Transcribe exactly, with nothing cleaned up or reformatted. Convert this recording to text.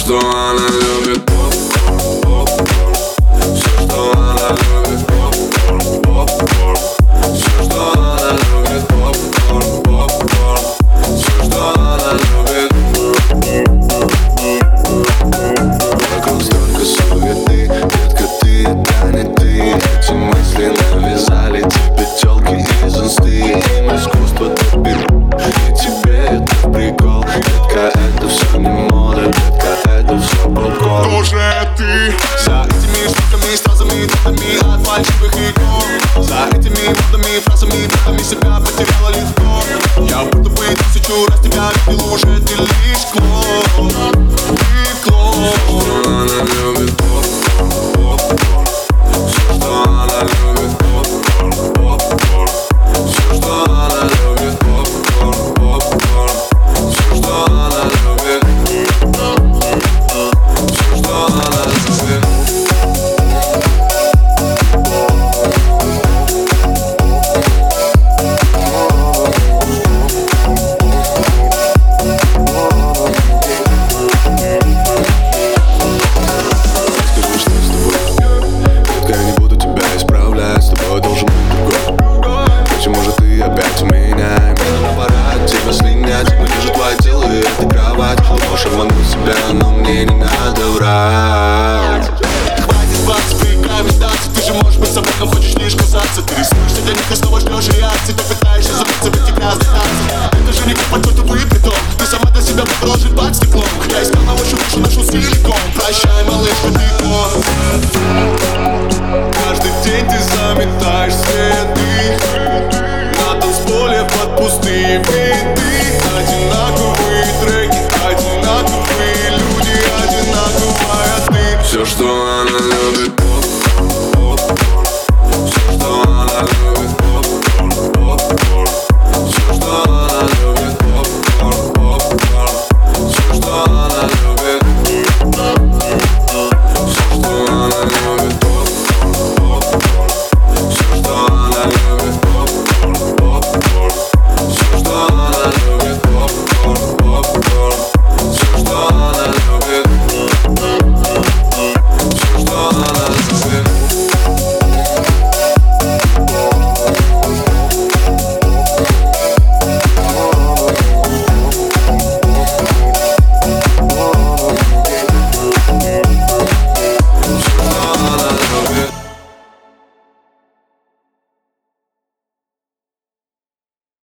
что она любит. Все, что она любит. Все, что она любит. Все, что она любит. Вокруг столько суеты, детка, ты, да не ты. Эти мысли навязали тебе тёлки из инсты. Им искусство доберу, и тебе это прикол. Детка, это все не мода, детка, это все попкорн. Кто же ты? За этими штуками, стразами, датами от фальшивых икон. За этими модами, фразами, датами себя потеряла легко. Я будто бы тысячу раз тебя видел уже, ты лишь клон. Ты клон. Все, что она любит. Все, что она любит. Все, что она любит. Все, что она любит. Все, что она любит. Скажи, что с тобой? Детка, я не буду тебя исправлять. С тобой должен быть другой. Почему же ты опять у меня? Мне пора от тебя слинять. Мне же твое тело и эта кровать. Можешь обмануть себя, но мне не надо врать. Хватит баться, поиграй метаться. Ты же можешь быть собой, но хочешь лишь касаться. Ты рисуешься для них и снова ждешь реакции. Ты пытаешься забиться в эти грязные танцы. Это же не как подчетовый притон. Ты сама для себя выбрала жить под стеклом. Я искал на вашу душу, нашел силикон. Прощай, малышка, ты клон. Каждый день ты заметаешь следы на танцполе под пустые виды.